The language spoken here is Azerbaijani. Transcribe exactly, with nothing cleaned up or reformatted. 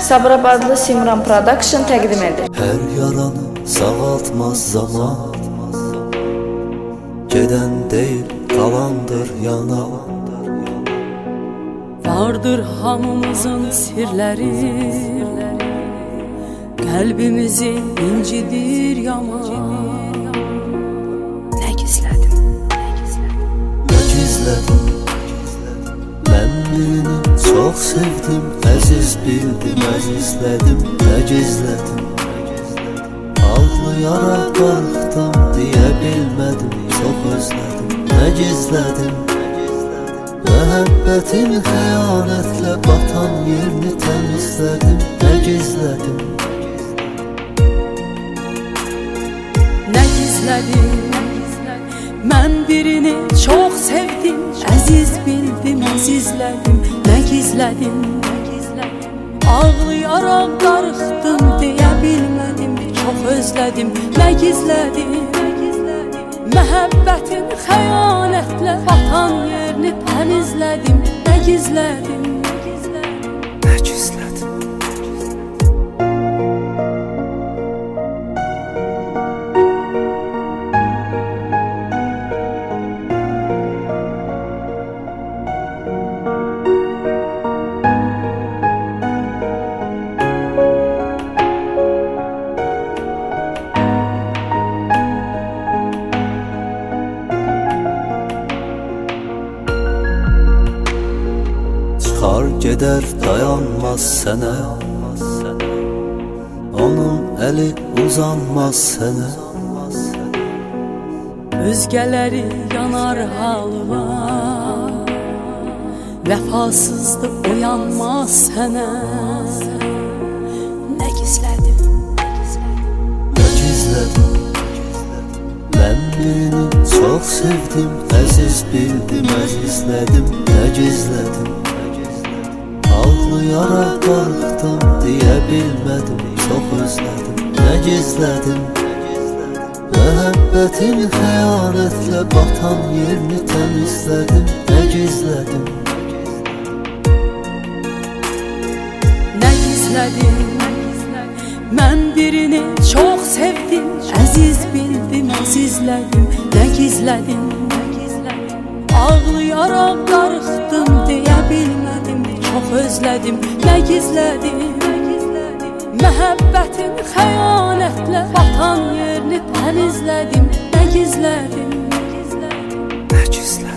Sabirabadlı Simran Production təqdim edir. Hər yaranı sağaltmaz zaman, gedən deyil qalandır yana. Vardır hamımızın sirləri, qəlbimizi incidir yaman. Nə gizlədim, nə gizlədim, mən birini çox sevdim, əziz bildim, əzizlədim, nə gizlədim. Ağlayaraq qalxdım, deyə bilmədim, çox özlədim, nə gizlədim. Məhəbbətin xəyanətlə batan yerini təmizlədim, nə gizlədim. Nə gizlədim, mən birini çox sevdim, əziz bildim, əzizlədim, nə gizlədim. Ağlayaraq qarıxdım, deyə bilmədim, çox özlədim, nə gizlədim. Məhəbbətin xəyanətlə batan yerini təmizlədim, nə gizlədim. Nə gizlədim. Çıxar gedər dayanmaz sənə, onun əli uzanmaz sənə. Özgələri yanar halıma, vəfasızdı oyanmaz sənə. Nə gizlədim, nə gizlədim, mən birini çox sevdim, əziz bildim, əzizlədim, nə gizlədim. Ağlayaraq qalxdım, deyə bilmədim, çox özlədim, nə gizlədim. Məhəbbətin xəyanətlə batan yerini təmizlədim, nə gizlədim. nə gizlədim, mən birini çox sevdim, əziz bildim, əzizlədim, nə gizlədim. Ağlayaraq qarıxdım, deyə bilmədim, çox özlədim, nə gizlədim. Məhəbbətin xəyanətlə batan yerini təmizlədim, nə gizlədim. Nə gizlədim.